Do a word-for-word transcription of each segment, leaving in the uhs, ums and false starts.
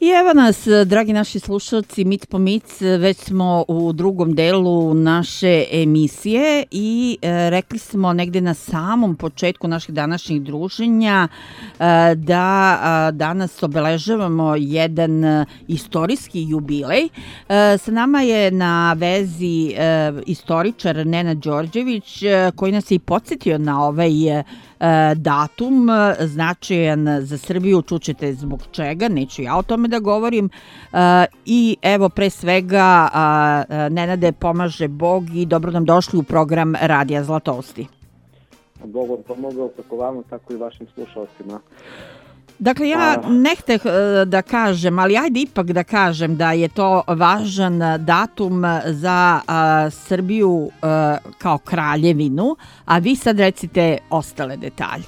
I evo nas, dragi naši slušalci, mic po mic, već smo u drugom delu naše emisije i e, rekli smo negde na samom početku naših današnjih druženja e, da a, danas obeležavamo jedan a, istorijski jubilej. E, sa nama je na vezi e, istoričar Nenad Đorđević e, koji nas je i podsjetio na ovaj e, datum značajan za Srbiju, čućete zbog čega, neću ja o tome da govorim. I evo pre svega Nenade, pomaže Bog i dobro nam došli u program Radija Zlatosti. Bog vam pomogao kako vama, tako i vašim slušalcima. Dakle, ja ne hteh da kažem, ali ajde ipak da kažem da je to važan datum za a, Srbiju a, kao kraljevinu, a vi sad recite ostale detalje.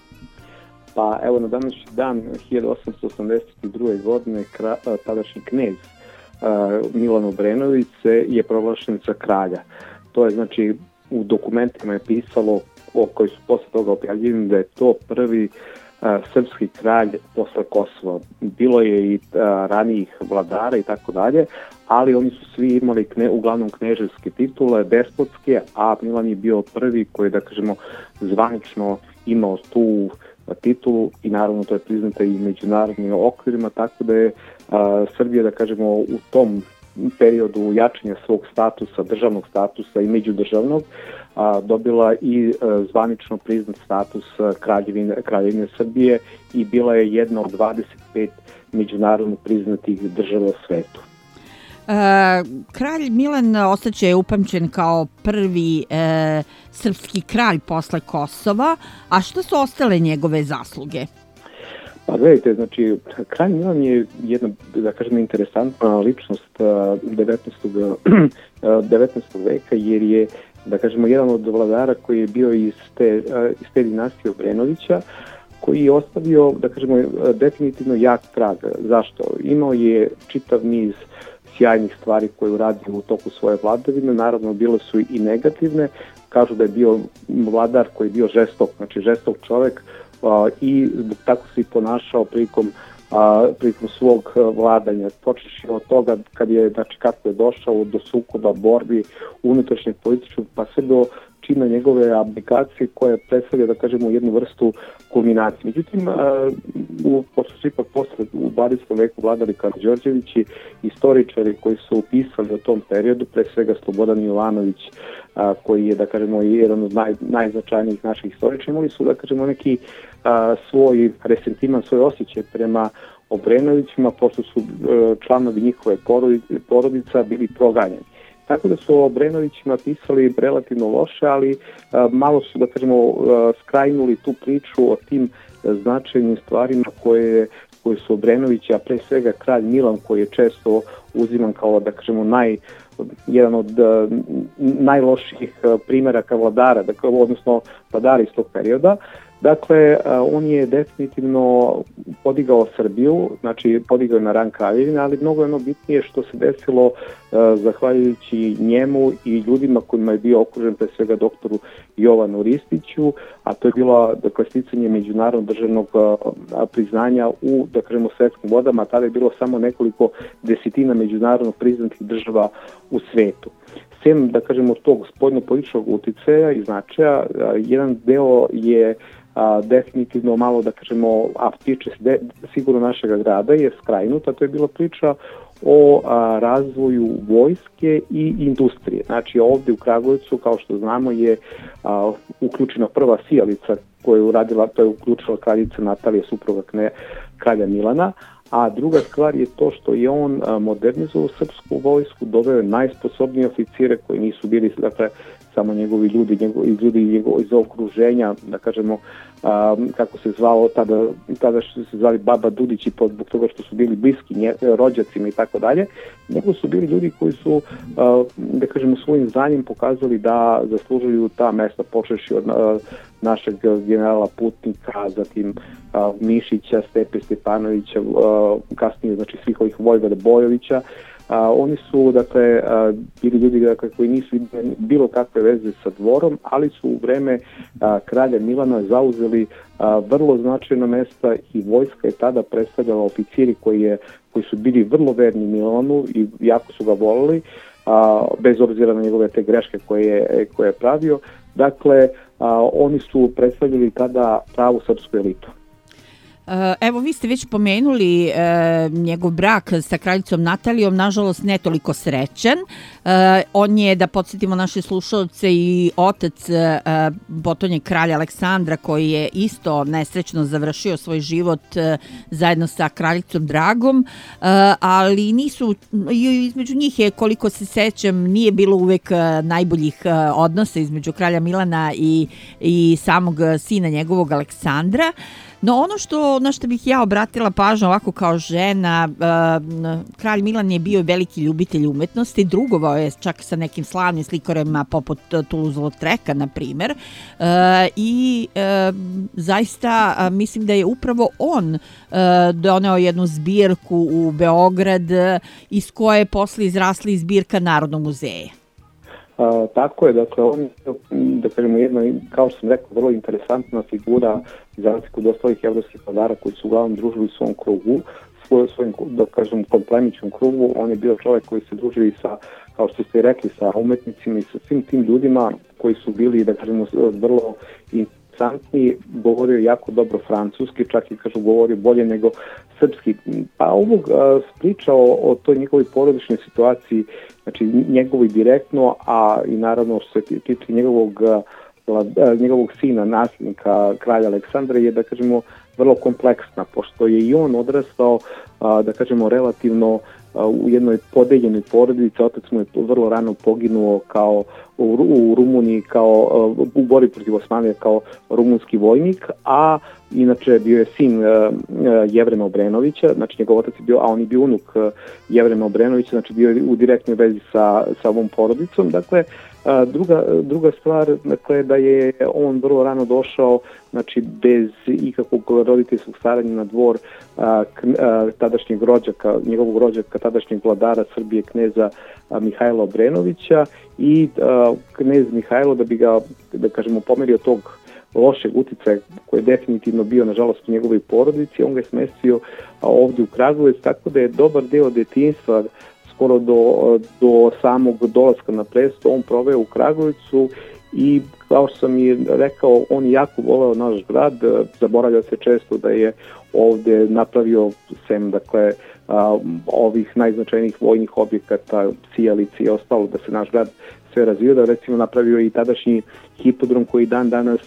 Pa evo, na današnji dan hiljadu osamsto osamdeset druge. godine kra, tadašnji knez a, Milan Obrenović je proglašen za kralja. To je znači u dokumentima je pisalo, o koji su posle toga objavljeni, da je to prvi a, srpski kralj posle Kosova. Bilo je i a, ranijih vladara i tako dalje, ali oni su svi imali kne, uglavnom kneževske titule, despotske, a Milan je bio prvi koji, da kažemo, zvanično imao tu titulu i naravno to je priznata i međunarodnim okvirima, tako da je a, Srbija, da kažemo, u tom periodu jačanja svog statusa, državnog statusa i međudržavnog, a, dobila i a, zvanično priznat status kraljevine, kraljevine Srbije i bila je jedna od dvadeset pet međunarodno priznatih država u svetu. E, kralj Milan ostaće je upamćen kao prvi e, srpski kralj posle Kosova, a što su ostale njegove zasluge? Pa gledajte, znači, kralj Milan je jedna, da kažem, interesantna ličnost devetnaestog veka, jer je, da kažemo, jedan od vladara koji je bio iz te, iz te dinastije Obrenovića, koji je ostavio, da kažemo, definitivno jak trag. Zašto? Imao je čitav niz sjajnih stvari koje uradio u toku svoje vladavine, naravno bile su i negativne, kažu da je bio vladar koji je bio žestok, znači žestok čovek, a, i tako se i ponašao prilikom, a, prilikom svog vladanja. Počeš od toga kad je, znači kako je došao do sukoba, borbi, unutrašnjeg političkog, pa sve do čina njegove abdikacije koja predstavlja, da kažemo, jednu vrstu kulminacije. Međutim, u, pošto su ipak posle u dvadesetom veku vladali Karađorđevići, istoričari koji su upisali o tom periodu, pre svega Slobodan Jovanović, a, koji je, da kažemo, jedan od naj, najznačajnijih naših istoričara, imali su, da kažemo, neki a, svoj resentiman, svoj osjećaj prema Obrenovićima, pošto su a, članovi njihove porodica bili proganjeni. Tako da su o Obrenovićima pisali relativno loše, ali a, malo su, da kažemo, a, skrajnuli tu priču o tim a, značajnim stvarima koje, koje su Obrenovići, a pre svega kralj Milan, koji je često uziman kao, da kažemo, naj, jedan od a, najloših primeraka vladara, dakle, odnosno vladara iz tog perioda. Dakle, on je definitivno podigao Srbiju, znači podigao na rang kraljevine, ali mnogo je ono bitnije što se desilo zahvaljujući njemu i ljudima kojima je bio okružen, pre svega doktoru Jovanu Ristiću, a to je bilo, dakle, sticanje međunarodnog državnog priznanja u, da kažemo, svetskim vodama, a tada je bilo samo nekoliko desetina međunarodno priznatih država u svetu. Sem, da kažemo, tog spoljno-političkog uticaja i značaja, jedan deo je a, definitivno malo, da kažemo, a tiče se de, sigurno našega grada, je skrajnuta. To je bila priča o a, razvoju vojske i industrije. Znači, ovdje u Kragujevcu, kao što znamo, je a, uključena prva sijalica koju je uradila, to je uključila kraljica Natalija, supruga kne, kralja Milana. A druga stvar je to što je on modernizovao srpsku vojsku, doveo je najsposobnije oficire koji nisu bili, dakle, samo njegovi ljudi, njegovi ljudi njegov, iz okruženja, da kažemo, a, kako se zvalo tada, tada što se zvali Baba Dudići, zbog toga što su bili bliski nje, rođacima i tako dalje, nego su bili ljudi koji su, a, da kažemo, svojim znanjem pokazali da zaslužuju ta mesta, počeši od a, našeg generala Putnika, zatim a, Mišića, Stepe Stepanovića, a, kasnije, znači, svih ovih Vojvoda Bojovića, A, oni su, dakle, a, bili ljudi dakle, koji nisu imali bilo kakve veze sa dvorom, ali su u vreme a, kralja Milana zauzeli a, vrlo značajna mesta i vojska je tada predstavljala oficiri koji, je, koji su bili vrlo verni Milanu i jako su ga voleli, a, bez obzira na njegove te greške koje je, koje je pravio. Dakle, a, oni su predstavljali tada pravu srpsku elitu. Evo, vi ste već pomenuli e, njegov brak sa kraljicom Natalijom, nažalost ne toliko srećan. E, on je, da podsjetimo naše slušalce, i otac e, potonjeg kralja Aleksandra, koji je isto nesrećno završio svoj život e, zajedno sa kraljicom Dragom, e, ali nisu, između njih je, koliko se sećam, nije bilo uvek najboljih odnosa između kralja Milana i, i samog sina njegovog Aleksandra. No ono što, na što bih ja obratila pažnju ovako kao žena, uh, kralj Milan je bio veliki ljubitelj umetnosti, drugovao je čak sa nekim slavnim slikarima poput Toulouse-Lautreka, na primjer, uh, i uh, zaista uh, mislim da je upravo on uh, doneo jednu zbirku u Beograd uh, iz koje je posle izrasla i zbirka Narodnog muzeja. A, tako je, dakle, on, da kažemo, jedna, kao što sam rekao, vrlo interesantna figura za razliku od ostalih evropskih vladara koji su uglavnom družili u svom krugu, svoj, svojim, da kažem, komplemičnom krugu. On je bio čovjek koji se družili sa, kao što ste rekli, sa umetnicima i sa svim tim ljudima koji su bili, da kažemo, vrlo interesantni, govorio jako dobro francuski, čak i kažu govorio bolje nego srpski. Pa ovog a, priča o, o toj njegovoj porodičnoj situaciji, znači njegovi direktno, a i naravno što se tiče njegovog, njegovog sina, nasljednika kralja Aleksandra, je, da kažemo, vrlo kompleksna, pošto je i on odrastao, da kažemo, relativno u jednoj podeljenoj porodici. Otac mu je vrlo rano poginuo kao u, u Rumuniji, kao u borbi protiv Osmanlije kao rumunski vojnik, a inače bio je sin Jevrema Obrenovića, znači njegov otac je bio, a on je bio unuk Jevrema Obrenovića, znači bio je u direktnoj vezi sa, sa ovom porodicom. Dakle, druga, druga stvar, dakle, da je on vrlo rano došao, znači bez ikakvog roditeljskog staranja na dvor a, k, a, tadašnjeg rođaka, njegovog rođaka, tadašnjeg vladara Srbije, kneza a, Mihajla Obrenovića, i a, knez Mihajlo, da bi ga, da kažemo, pomerio tog lošeg uticaja koji je definitivno bio, nažalost, u njegovoj porodici, on ga je smestio ovdje u Kragujevac, tako da je dobar deo detinjstva, skoro do, do samog dolaska na presto, on proveo u Kragujevcu. I kao što sam i rekao, on je jako voleo naš grad, zaboravlja se često da je ovdje napravio, sem, dakle, ovih najznačajnijih vojnih objekata, sijalici i ostalo, da se naš grad sve razvio, da recimo napravio i tadašnji hipodrom koji dan danas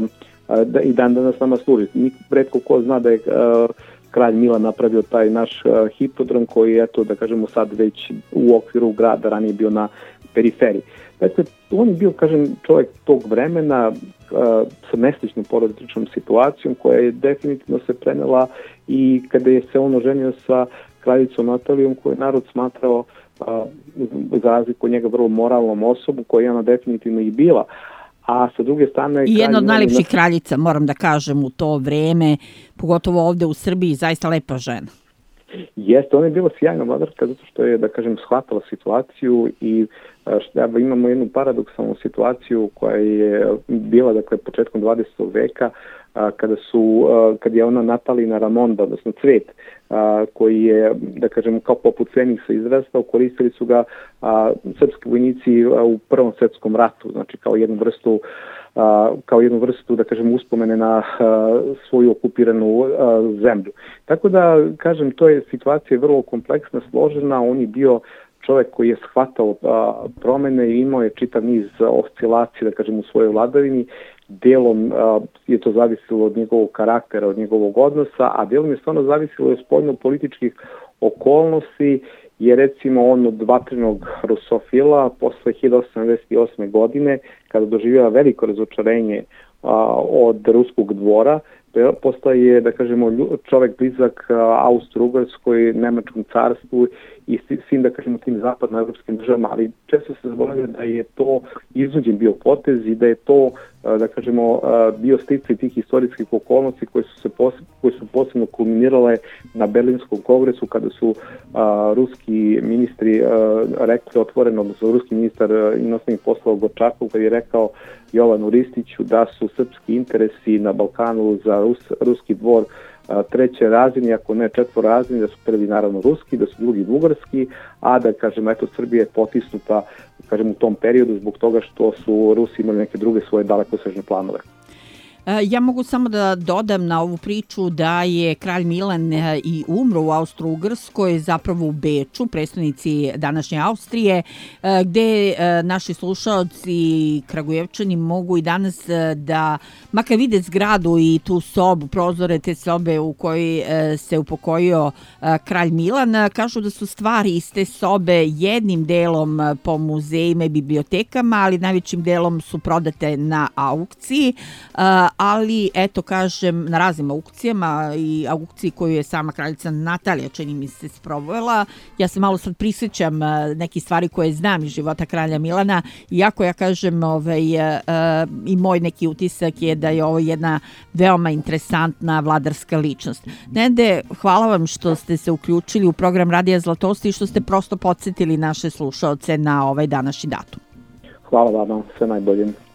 da i dan danas nama služi. Retko ko zna da je kralj Milan napravio taj naš hipodrom koji je, eto, da kažemo, sad već u okviru grada, ranije bio na periferiji. Dakle, on je bio, kažem, čovjek tog vremena uh, sa nesličnom porodičnom situacijom koja je definitivno se prenela i kada je se on oženio sa kraljicom Natalijom, koju je narod smatrao uh, za razliku od njega vrlo moralnom osobu, koja je ona definitivno i bila. A sa druge strane... I jedna od najlepših kraljica, moram da kažem, u to vreme, pogotovo ovdje u Srbiji, zaista lepa žena. Jeste, ona je bila sjajna vladarka zato što je, da kažem, shvatala situaciju i šta, imamo jednu paradoksalnu situaciju koja je bila, dakle, početkom dvadesetog veka, a, kada su, a, kad je ona Natalina Ramonda, odnosno cvet, a, koji je, da kažem, kao poput Feniksa izrastao, koristili su ga a, srpski vojnici a, u Prvom svjetskom ratu, znači kao jednu vrstu Uh, kao jednu vrstu, da kažem, uspomene na uh, svoju okupiranu uh, zemlju. Tako da, kažem, to je situacija vrlo kompleksna, složena. On je bio čovjek koji je shvatao uh, promene i imao je čitav niz oscilacija, da kažem, u svojoj vladavini. Delom uh, je to zavisilo od njegovog karaktera, od njegovog odnosa, a delom je stvarno zavisilo od spoljno-političkih okolnosti, je recimo on od vatrenog rusofila posle hiljadu osamsto devedeset osme godine, kada doživjela veliko razočarenje a, od ruskog dvora, postaje, da kažemo, čovek blizak Austro-Ugarskoj, Nemačkom carstvu i svim, da kažemo, tim zapadnoevropskim državama, ali često se zaboravlja da je to iznuđen bio potez i da je to, da kažemo, bio sticaj tih istorijskih okolnosti koje su, se posebno, koje su posebno kulminirale na Berlinskom kongresu kada su a, ruski ministri a, rekli otvoreno, odnosno ruski ministar inostranih poslova Gorčakov kad je rekao Jovanu Ristiću da su srpski interesi na Balkanu za Rus, ruski dvor a, treće razine, ako ne četvorazine, da su prvi naravno ruski, da su drugi bugarski, a da, kažem, eto, Srbija je potisnuta, kažem, u tom periodu zbog toga što su Rusi imali neke druge svoje dalekosežne planove. Ja mogu samo da dodam na ovu priču da je kralj Milan i umro u Austro-Ugrskoj, zapravo u Beču, prestonici današnje Austrije, gde naši slušaoci Kragujevčani mogu i danas da makar vide zgradu i tu sobu, prozore te sobe u kojoj se upokojio kralj Milan. Kažu da su stvari iz te sobe jednim delom po muzejima i bibliotekama, ali najvećim delom su prodate na aukciji, ali eto, kažem, na raznim aukcijama i aukciji koju je sama kraljica Natalija, čini mi se, sprovela. Ja se malo sad prisjećam neki stvari koje znam iz života kralja Milana, iako ja kažem, ovaj, i moj neki utisak je da je ovo jedna veoma interesantna vladarska ličnost. Nede, hvala vam što ste se uključili u program Radija Zlatosti i što ste prosto podsjetili naše slušaoce na ovaj današnji datum. Hvala vam, sve najbolje.